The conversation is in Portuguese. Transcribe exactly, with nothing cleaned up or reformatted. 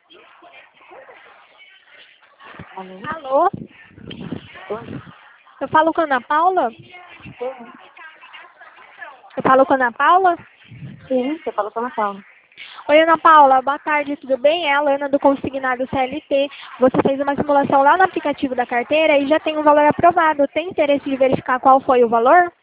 Alô? Alô? Oi? Eu falo com a Ana Paula? Sim, Eu falo com a Ana Paula? Sim, você falou com a Ana Paula. Oi, Ana Paula. Boa tarde, tudo bem? É a Lana do Consignado C L T. Você fez uma simulação lá no aplicativo da carteira e já tem um valor aprovado. Tem interesse de verificar qual foi o valor?